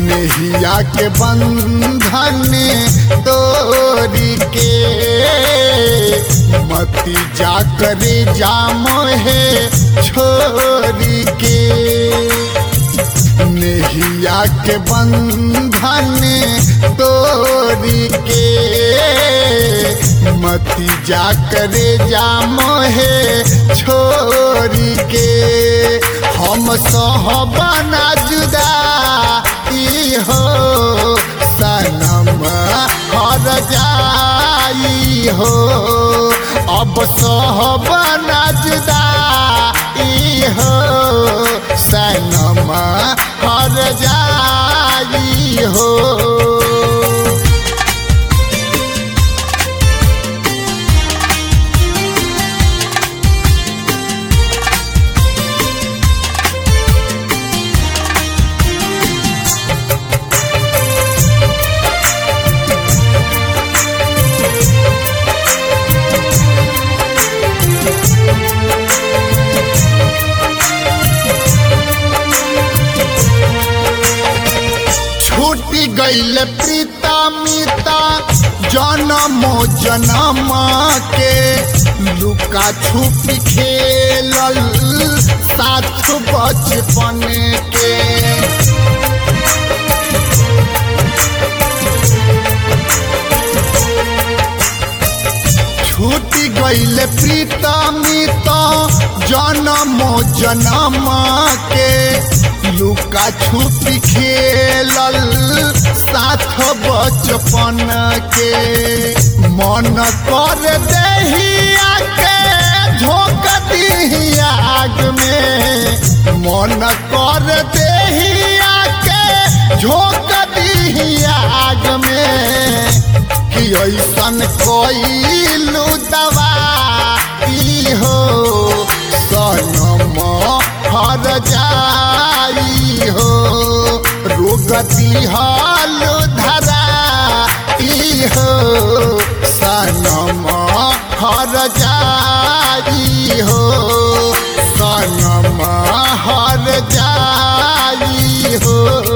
नेहिया के बंधन तोरी के मती जा करे जाम है छोरी के नेहिया के बंधन तोरी के मती जा करे जाम है छोरी के हम सहबना जुदा हो सनम हर जाई हो अब सहबना जुदा हो सनम हर जाई हो। छूटी गईल प्रीता मीता जन्म जन्म के लुका छुपी खेलल साथ बचपन के छूटी गईल प्रीता मीता जन्म जन्म के लुका छुपी खेलल साथ बचपन के मन कर दहिया के झोंक दी आग में मन कर दहिया के झोंक दी आग में कि ऐसन कोइलू दवाई हो सनम हर जाई हो रोगती हाल धरा हो सनम हर जाई हो सनम हर जाई हो।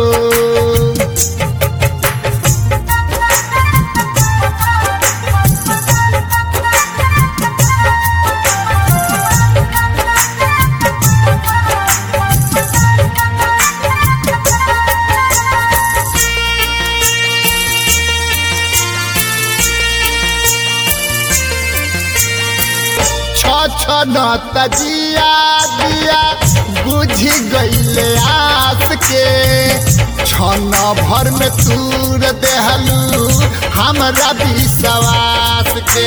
छन तजिया दिया बुझी गईले आस के छन भर में तूर देहलू हमरा विश्वास के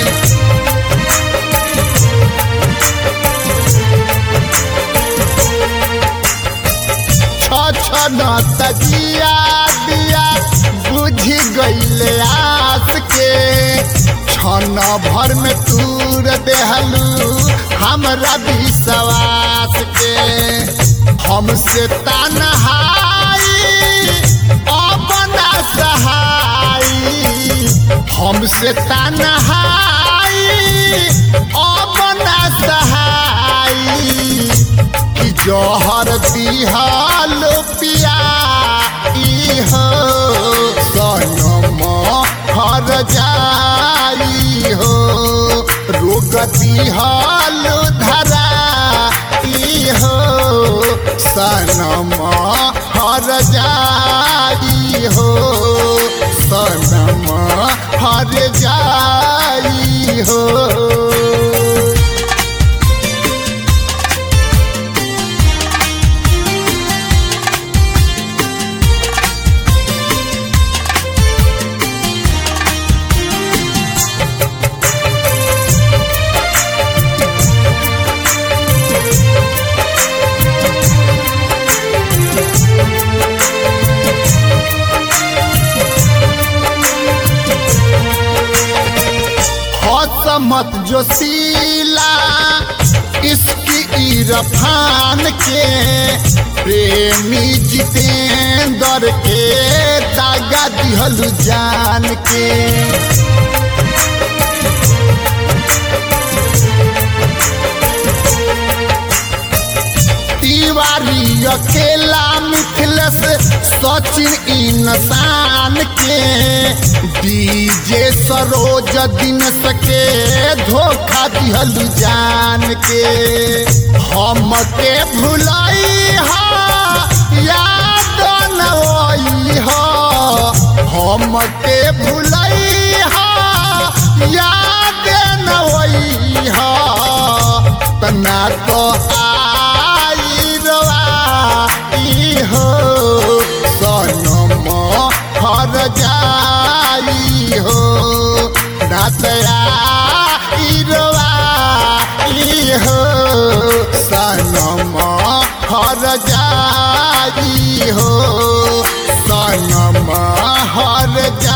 छन तजिया दिया बुझी गईले आस के छन भर में तूर देहलू हमरा विश्वास के हमसे तन्हाई अपना सहाई हमसे तन्हाई अपना सहाई कि जहर दिहल पिया हो सनम हर जाई हो रोगती हाल धरा हो सनम हर जाई हो सनम हर जाई हो। मत जोशीला इसकी इरफान के प्रेमी जितेंद्र के दागा दिहलु जान के तिवारी अकेला मिथिल मुकेश सचिन इंसान के डीजे सरोज दिन सके धोखा दिहल जान के हमके भुलाई हा याद न होई हा हमके भुलाई हा याद न होई हा तना तो आई रवाई हो सनम हर जाई हो नातया रवाई हो सनम हर जाई हो सनम हर जा